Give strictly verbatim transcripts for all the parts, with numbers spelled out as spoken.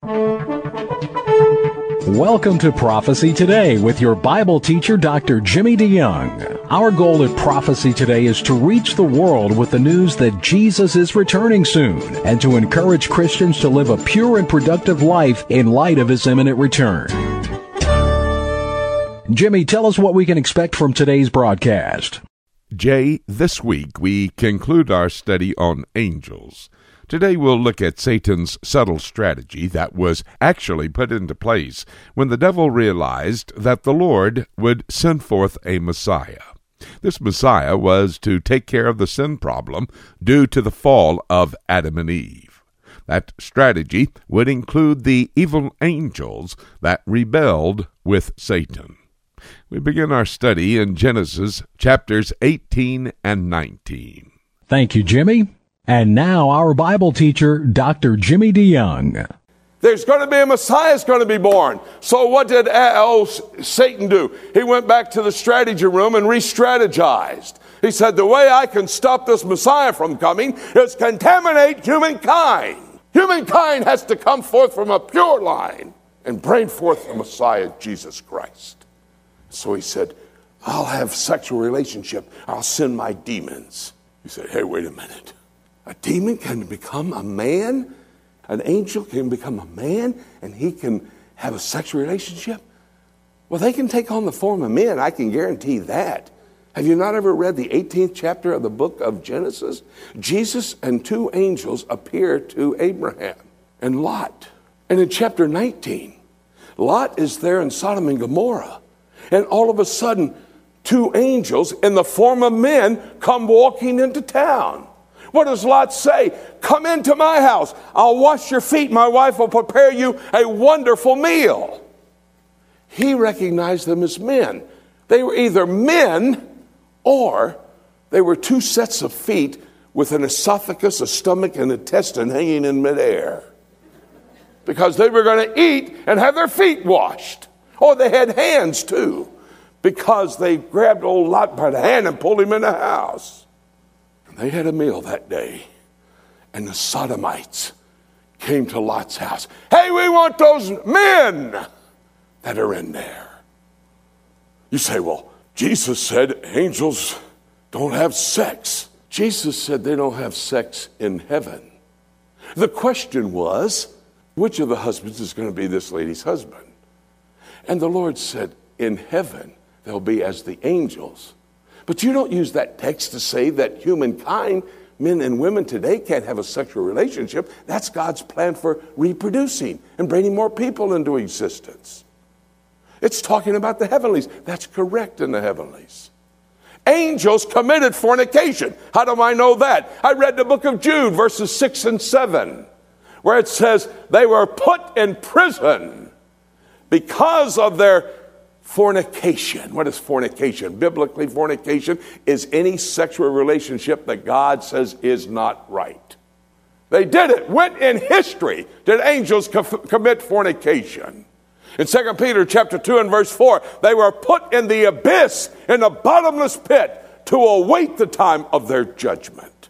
Welcome to Prophecy Today with your Bible teacher, Doctor Jimmy DeYoung. Our goal at Prophecy Today is to reach the world with the news that Jesus is returning soon and to encourage Christians to live a pure and productive life in light of his imminent return. Jimmy, tell us what we can expect from today's broadcast. Jay, this week we conclude our study on angels. Today we'll look at Satan's subtle strategy that was actually put into place when the devil realized that the Lord would send forth a Messiah. This Messiah was to take care of the sin problem due to the fall of Adam and Eve. That strategy would include the evil angels that rebelled with Satan. We begin our study in Genesis chapters eighteen and nineteen. Thank you, Jimmy. And now our Bible teacher, Doctor Jimmy DeYoung. There's going to be a Messiah is going to be born. So what did oh, Satan do? He went back to the strategy room and re-strategized. He said, the way I can stop this Messiah from coming is contaminate humankind. Humankind has to come forth from a pure line and bring forth the Messiah, Jesus Christ. So he said, I'll have sexual relationship. I'll send my demons. He said, hey, wait a minute. A demon can become a man? An angel can become a man and he can have a sexual relationship? Well, they can take on the form of men. I can guarantee that. Have you not ever read the eighteenth chapter of the book of Genesis? Jesus and two angels appear to Abraham and Lot. And in chapter nineteen, Lot is there in Sodom and Gomorrah. And all of a sudden, two angels in the form of men come walking into town. What does Lot say? Come into my house. I'll wash your feet. My wife will prepare you a wonderful meal. He recognized them as men. They were either men or they were two sets of feet with an esophagus, a stomach, and an intestine hanging in midair. Because they were going to eat and have their feet washed. Oh, they had hands too. Because they grabbed old Lot by the hand and pulled him in the house. They had a meal that day, and the Sodomites came to Lot's house. Hey, we want those men that are in there. You say, well, Jesus said angels don't have sex. Jesus said they don't have sex in heaven. The question was, which of the husbands is going to be this lady's husband? And the Lord said, in heaven, they'll be as the angels. But you don't use that text to say that humankind, men and women today, can't have a sexual relationship. That's God's plan for reproducing and bringing more people into existence. It's talking about the heavenlies. That's correct in the heavenlies. Angels committed fornication. How do I know that? I read the book of Jude, verses six and seven, where it says they were put in prison because of their fornication. What is fornication? Biblically, fornication is any sexual relationship that God says is not right. They did it. When in history did angels co- commit fornication? In Second Peter chapter two and verse four, they were put in the abyss, in the bottomless pit, to await the time of their judgment.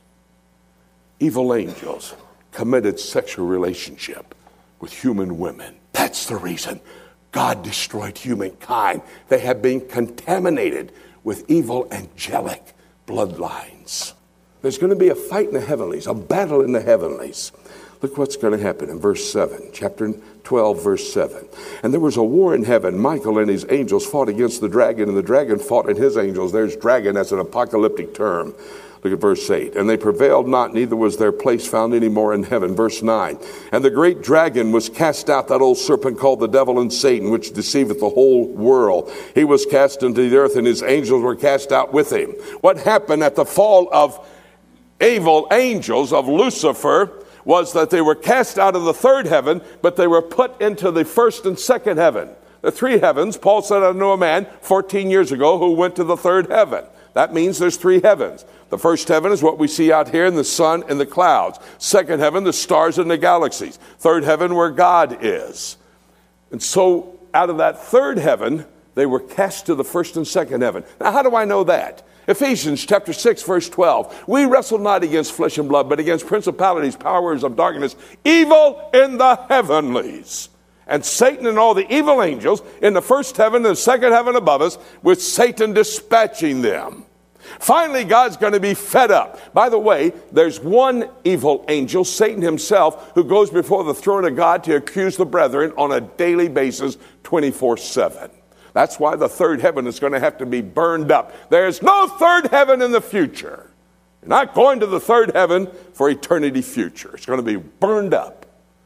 Evil angels committed sexual relationship with human women. That's the reason God destroyed humankind. They have been contaminated with evil angelic bloodlines. There's going to be a fight in the heavenlies, a battle in the heavenlies. Look what's going to happen in verse seven, chapter twelve, verse seven. And there was a war in heaven. Michael and his angels fought against the dragon, and the dragon fought in his angels. There's dragon as an apocalyptic term. Look at verse eight. And they prevailed not, neither was their place found any more in heaven. Verse nine. And the great dragon was cast out, that old serpent called the devil and Satan, which deceiveth the whole world. He was cast into the earth, and his angels were cast out with him. What happened at the fall of evil angels, of Lucifer, was that they were cast out of the third heaven, but they were put into the first and second heaven. The three heavens, Paul said, I know a man fourteen years ago who went to the third heaven. That means there's three heavens. The first heaven is what we see out here in the sun and the clouds. Second heaven, the stars and the galaxies. Third heaven, where God is. And so out of that third heaven, They were cast to the first and second heaven. Now, how do I know that? Ephesians chapter six, verse twelve. We wrestle not against flesh and blood, but against principalities, powers of darkness, evil in the heavenlies. And Satan and all the evil angels in the first heaven and the second heaven above us, with Satan dispatching them. Finally, God's going to be fed up. By the way, there's one evil angel, Satan himself, who goes before the throne of God to accuse the brethren on a daily basis, twenty-four seven. That's why the third heaven is going to have to be burned up. There's no third heaven in the future. You're not going to the third heaven for eternity future. It's going to be burned up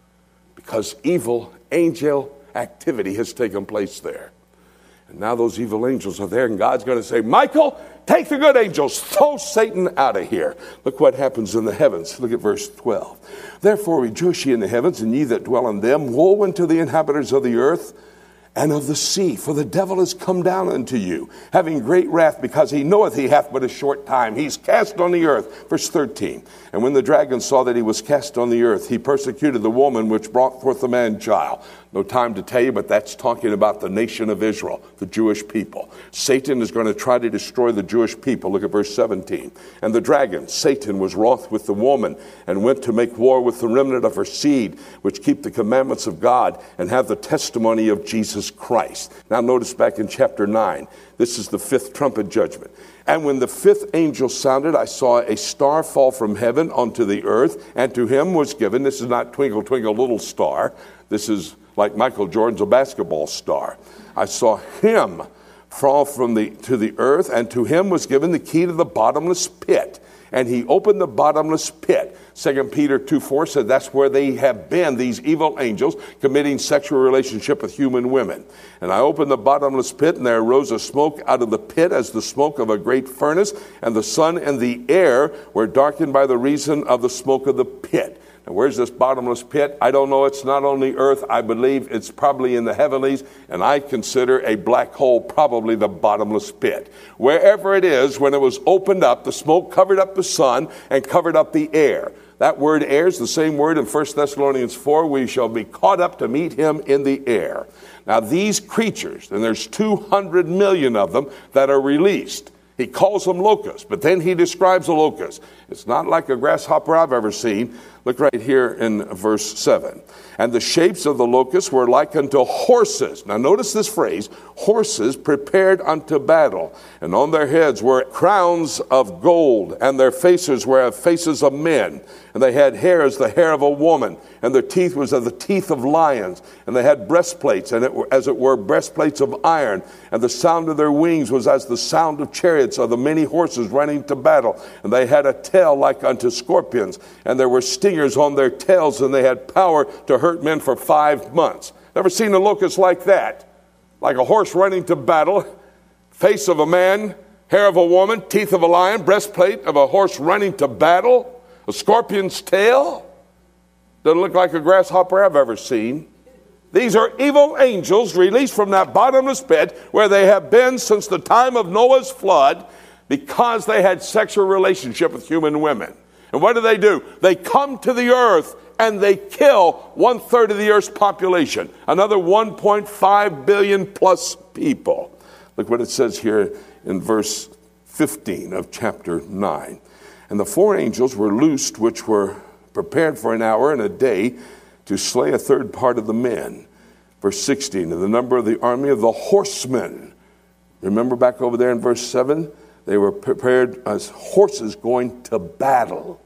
because evil angel activity has taken place there. And now those evil angels are there, and God's going to say, Michael, take the good angels, throw Satan out of here. Look what happens in the heavens. Look at verse twelve. Therefore rejoice ye in the heavens, and ye that dwell in them. Woe unto the inhabitants of the earth and of the sea, for the devil is come down unto you, having great wrath, because he knoweth he hath but a short time. He's cast on the earth. Verse thirteen. And when the dragon saw that he was cast on the earth, he persecuted the woman which brought forth the man child. No time to tell you, but that's talking about the nation of Israel, the Jewish people. Satan is going to try to destroy the Jewish people. Look at verse seventeen. And the dragon, Satan, was wroth with the woman, and went to make war with the remnant of her seed, which keep the commandments of God, and have the testimony of Jesus Christ. Now notice back in chapter nine, this is the fifth trumpet judgment. And when the fifth angel sounded, I saw a star fall from heaven onto the earth, and to him was given, this is not twinkle, twinkle, little star. This is like Michael Jordan's a basketball star. I saw him fall from the to the earth, and to him was given the key to the bottomless pit. And he opened the bottomless pit. Second Peter two four said that's where they have been, these evil angels, committing sexual relationship with human women. And I opened the bottomless pit, and there arose a smoke out of the pit as the smoke of a great furnace, and the sun and the air were darkened by the reason of the smoke of the pit. Now, where's this bottomless pit? I don't know. It's not on the earth. I believe it's probably in the heavenlies, and I consider a black hole probably the bottomless pit. Wherever it is, when it was opened up, the smoke covered up the sun and covered up the air. That word air is the same word in First Thessalonians four. We shall be caught up to meet him in the air. Now, these creatures, and there's two hundred million of them that are released. He calls them locusts, but then he describes a locust. It's not like a grasshopper I've ever seen. Look right here in verse seven. And the shapes of the locusts were like unto horses. Now notice this phrase, horses prepared unto battle. And on their heads were crowns of gold, and their faces were as faces of men. And they had hair as the hair of a woman, and their teeth was as the teeth of lions. And they had breastplates, and it were, as it were breastplates of iron. And the sound of their wings was as the sound of chariots of the many horses running to battle. And they had a tail like unto scorpions, and there were stingers on their tails, and they had power to hurt men for five months. Never seen a locust like that? Like a horse running to battle, face of a man, hair of a woman, teeth of a lion, breastplate of a horse running to battle, a scorpion's tail. Doesn't look like a grasshopper I've ever seen. These are evil angels released from that bottomless pit where they have been since the time of Noah's flood, because they had sexual relationship with human women. And what do they do? They come to the earth and they kill one third of the earth's population. Another one point five billion plus people. Look what it says here in verse fifteen of chapter nine. And the four angels were loosed, which were prepared for an hour and a day to slay a third part of the men. Verse sixteen, and the number of the army of the horsemen. Remember back over there in verse seven? They were prepared as horses going to battle.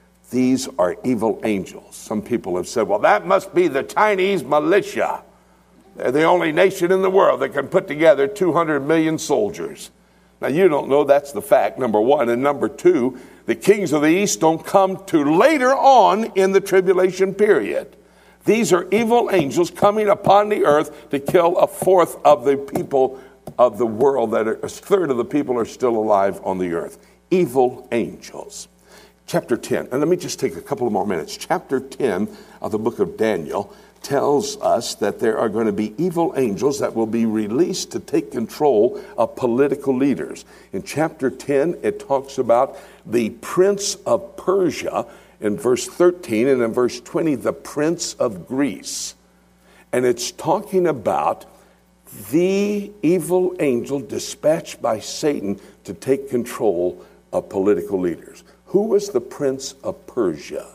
These are evil angels. Some people have said, well, that must be the Chinese militia. They're the only nation in the world that can put together two hundred million soldiers. Now, you don't know that's the fact, number one. And number two, the kings of the east don't come to later on in the tribulation period. These are evil angels coming upon the earth to kill a fourth of the people of the world, that are, a third of the people are still alive on the earth. Evil angels. Chapter ten, and let me just take a couple of more minutes. Chapter ten of the book of Daniel tells us that there are going to be evil angels that will be released to take control of political leaders. In chapter ten, it talks about the prince of Persia in verse thirteen, and in verse twenty, the prince of Greece. And it's talking about the evil angel dispatched by Satan to take control of political leaders. Who was the prince of Persia?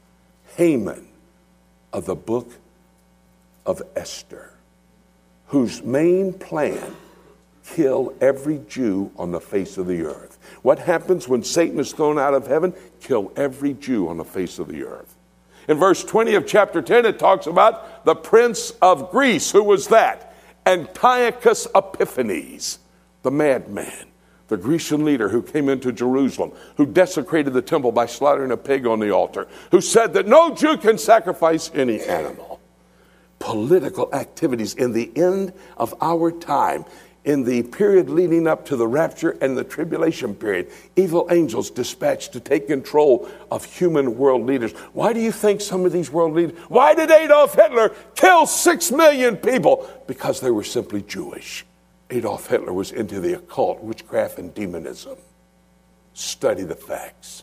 Haman of the book of Esther, whose main plan, kill every Jew on the face of the earth. What happens when Satan is thrown out of heaven? Kill every Jew on the face of the earth. In verse twenty of chapter ten, it talks about the prince of Greece. Who was that? Antiochus Epiphanes, the madman, the Grecian leader who came into Jerusalem, who desecrated the temple by slaughtering a pig on the altar, who said that no Jew can sacrifice any animal. Political activities in the end of our time, in the period leading up to the rapture and the tribulation period, evil angels dispatched to take control of human world leaders. Why do you think some of these world leaders, why did Adolf Hitler kill six million people? Because they were simply Jewish. Adolf Hitler was into the occult, witchcraft, and demonism. Study the facts.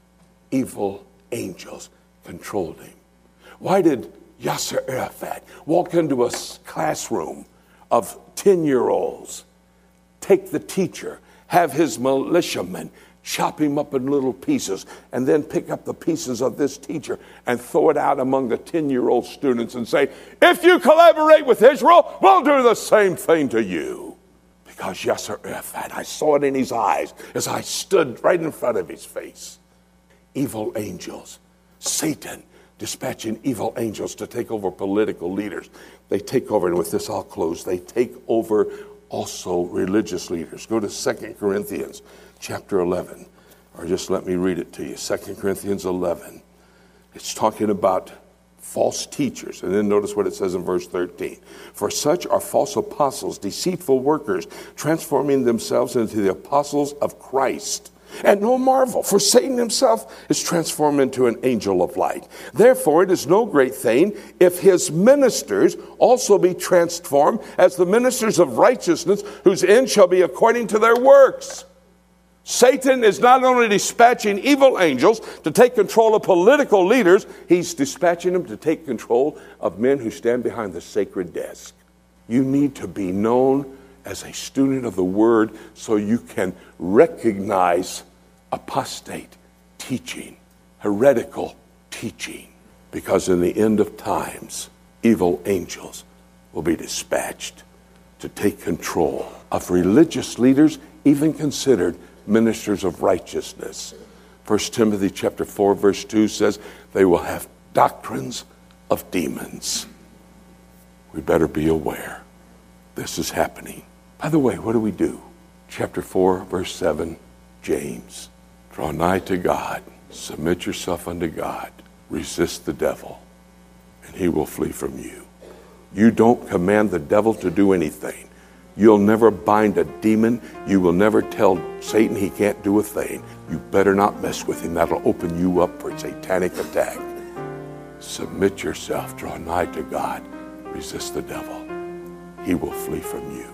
Evil angels controlled him. Why did Yasser Arafat walk into a classroom of ten-year-olds, take the teacher, have his militiamen chop him up in little pieces, and then pick up the pieces of this teacher and throw it out among the ten-year-old students and say, if you collaborate with Israel, we'll do the same thing to you. Because Yasser Arafat, I saw it in his eyes as I stood right in front of his face. Evil angels, Satan, dispatching evil angels to take over political leaders. They take over, and with this I'll close, they take over also religious leaders. Go to Second Corinthians chapter eleven, or just let me read it to you. Second Corinthians eleven. It's talking about false teachers. And then notice what it says in verse thirteen. For such are false apostles, deceitful workers, transforming themselves into the apostles of Christ. And no marvel, for Satan himself is transformed into an angel of light. Therefore, it is no great thing if his ministers also be transformed as the ministers of righteousness, whose end shall be according to their works. Satan is not only dispatching evil angels to take control of political leaders, he's dispatching them to take control of men who stand behind the sacred desk. You need to be known as a student of the Word so you can recognize apostate teaching, heretical teaching, because in the end of times, evil angels will be dispatched to take control of religious leaders, even considered ministers of righteousness. First Timothy chapter four verse two says they will have doctrines of demons. We better be aware this is happening. By the way, what do we do? Chapter four, verse seven, James. Draw nigh to God. Submit yourself unto God. Resist the devil, and he will flee from you. You don't command the devil to do anything. You'll never bind a demon. You will never tell Satan he can't do a thing. You better not mess with him. That'll open you up for a satanic attack. Submit yourself. Draw nigh to God. Resist the devil. He will flee from you.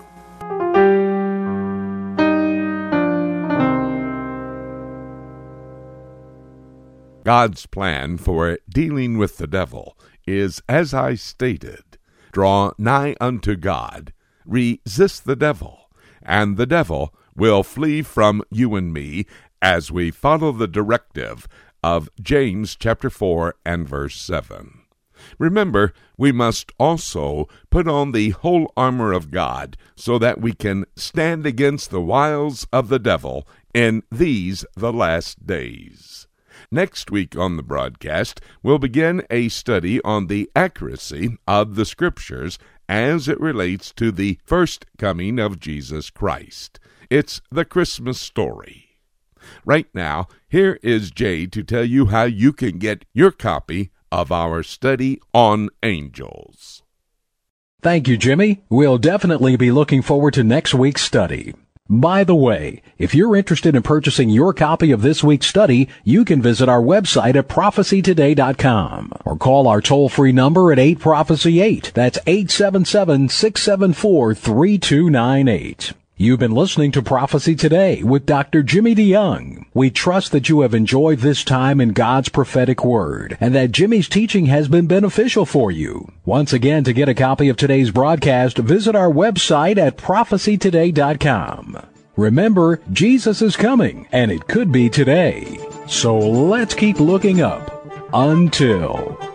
God's plan for dealing with the devil is, as I stated, draw nigh unto God, resist the devil, and the devil will flee from you and me as we follow the directive of James chapter four and verse seven. Remember, we must also put on the whole armor of God so that we can stand against the wiles of the devil in these the last days. Next week on the broadcast, we'll begin a study on the accuracy of the Scriptures as it relates to the first coming of Jesus Christ. It's the Christmas story. Right now, here is Jay to tell you how you can get your copy of our study on angels. Thank you, Jimmy. We'll definitely be looking forward to next week's study. By the way, if you're interested in purchasing your copy of this week's study, you can visit our website at prophecy today dot com or call our toll-free number at eight prophecy eight. That's eight seven seven, six seven four, three two nine eight. You've been listening to Prophecy Today with Doctor Jimmy DeYoung. We trust that you have enjoyed this time in God's prophetic word and that Jimmy's teaching has been beneficial for you. Once again, to get a copy of today's broadcast, visit our website at prophecy today dot com. Remember, Jesus is coming, and it could be today. So let's keep looking up. Until...